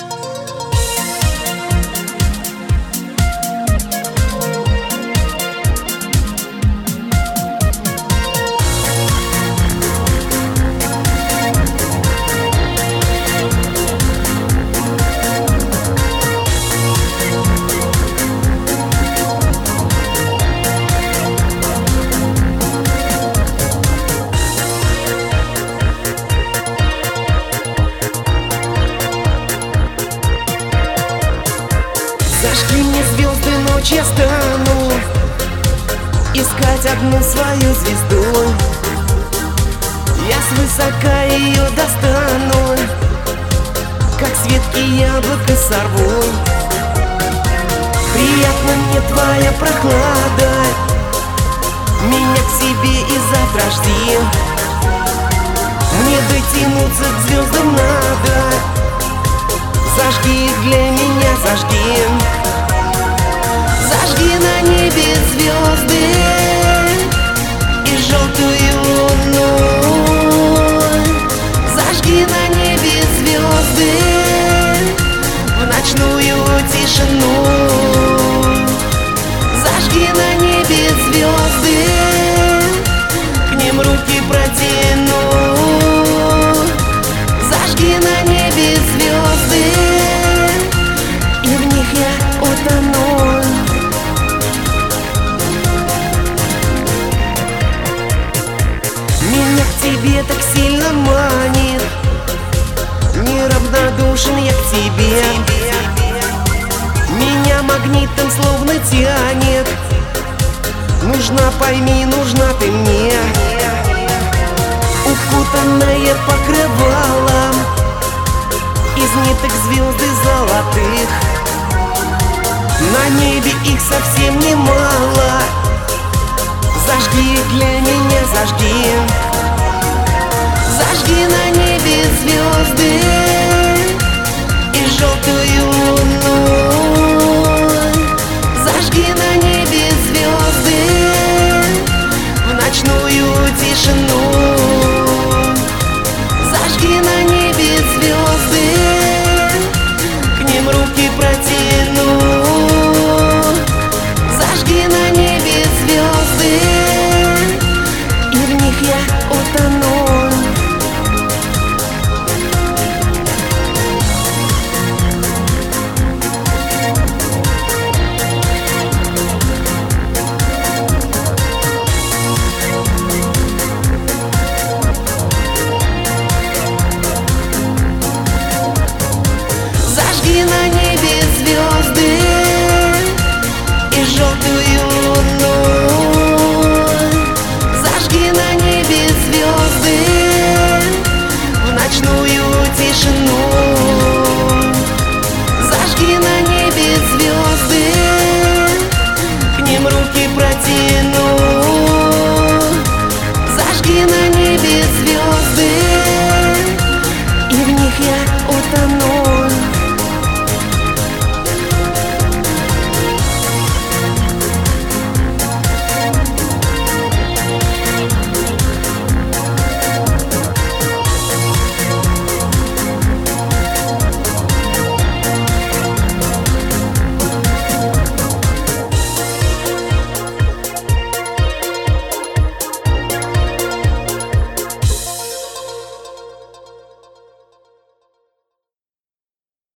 Зажги мне звезды, ночь я стану искать одну свою звезду. Я свысока ее достану, как с ветки яблоко сорву. Приятна мне твоя прохлада, меня к себе и завтра жди. Мне дотянуться к звездам надо, зажги их для меня, зажги. Зажги на небе звезды и желтую луну. Зажги на небе звезды в ночную тишину. Зажги на небе звезды, к ним руки протяну. Зажги на небе звезды, и в них я утону. Меня к тебе так сильно манит, неравнодушен я к тебе. Меня магнитом словно тянет, нужна, пойми, нужна ты мне. Укутанная покрывалом из ниток звезды золотых. На небе их совсем немало, зажги их для меня, зажги. Зажги на небе звезды и желтую луну. Зажги на небе звезды в ночную тишину. Зажги на небе звезды, к ним руки протяну. Зажги на небе звезды, и в них я утону. Зажги на